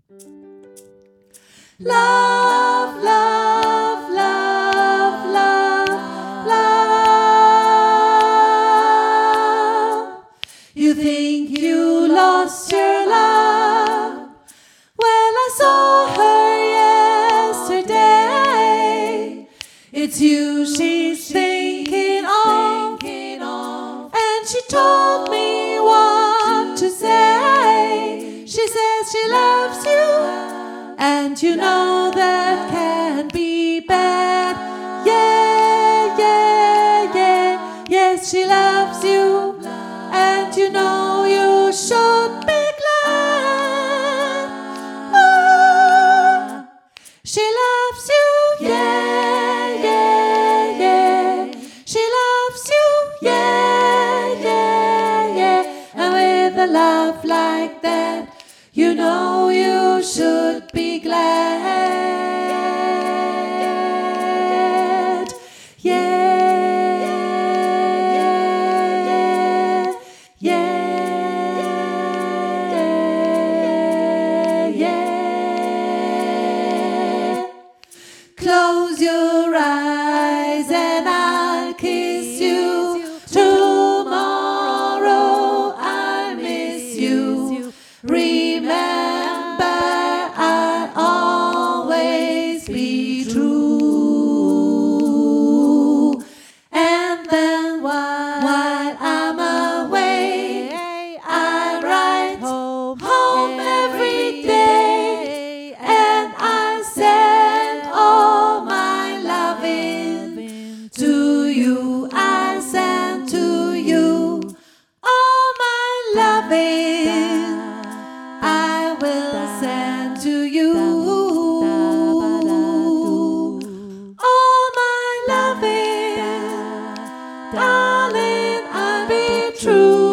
Love, love, love, love, love. You think you lost your love? Well, I saw her yesterday. It's you she's thinking of, and she told me what to say. She says she loves you, and you know that can't be bad. Yeah, yeah, yeah. Yes, she loves you, and you know you should be glad. Oh, she loves you, yeah, yeah, yeah. She loves you, yeah, yeah, yeah. And with a love like that, you know you should be glad. Yeah, yeah, yeah. Close your eyes and I'll kiss you. Tomorrow I'll miss you. Remember, I'll always be true. And then while I'm away, I write home every day, and I send all my loving to you. I send to you all my loving. I will send to you all my loving. Darling, I'll be true.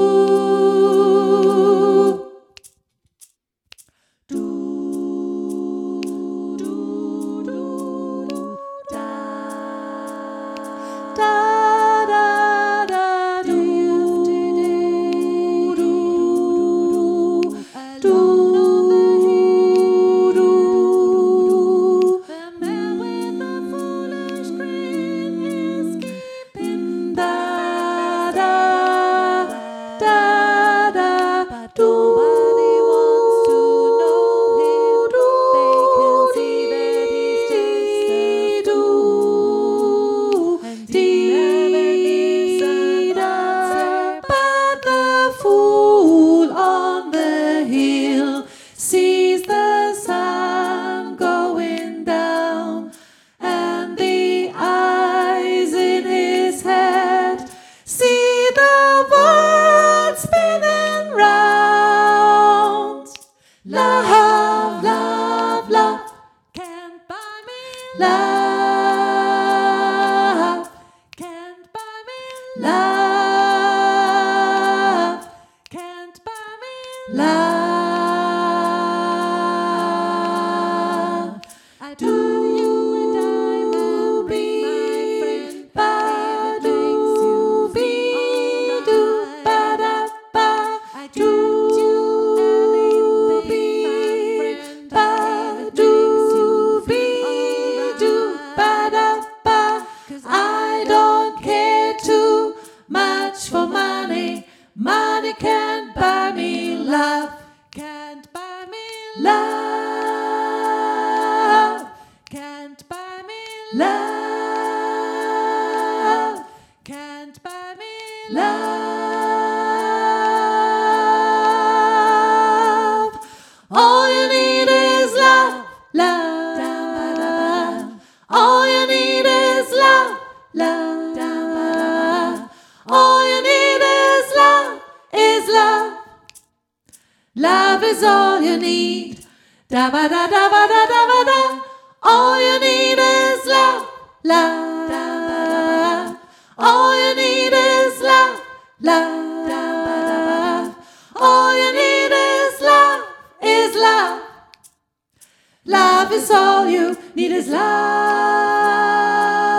Da, da, da, do, do, do, do. The man with the foolish grin is keeping da, da, da, da, do. Nobody wants to know him. They can see that he's just a fool, and he never gives an answer. But the fool on the hill sees the sun going down, and the eyes in his head see the world spinning round. Love, love, love can't buy me love. Can't buy me love. Can't buy me love. I do you a diamond ring, my friend, but do be do ba da ba. I do you anything, my friend, but do be do ba da ba. 'Cause I don't care too much for money. Money can't buy me love. Can't buy me love. Can't buy me love. Can't buy me love. All you need is love, love. All you need is love, love. All you need is love, is love. Love is all you need. Da ba da da ba da da ba da. All you need is love, love. All you need is love, love. All you need is love, is love. Love is all you need is love.